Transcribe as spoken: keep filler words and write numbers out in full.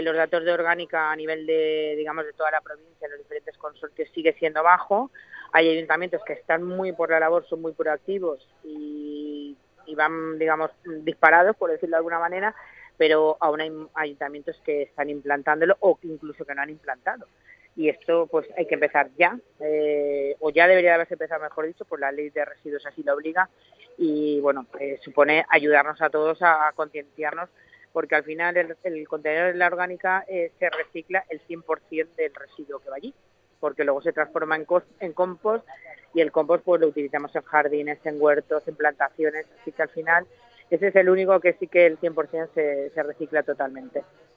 Los datos de orgánica a nivel de, digamos, de toda la provincia, los diferentes consorcios, sigue siendo bajo. Hay ayuntamientos que están muy por la labor, son muy proactivos y, y van, digamos, disparados, por decirlo de alguna manera, pero aún hay ayuntamientos que están implantándolo o incluso que no han implantado. Y esto pues hay que empezar ya, eh, o ya debería haberse empezado, mejor dicho, pues la ley de residuos así lo obliga y bueno, eh, supone ayudarnos a todos a, a concienciarnos, porque al final el, el contenedor de la orgánica eh, se recicla el cien por ciento del residuo que va allí, porque luego se transforma en, cos, en compost y el compost pues lo utilizamos en jardines, en huertos, en plantaciones, así que al final ese es el único que sí que el cien por ciento se, se recicla totalmente.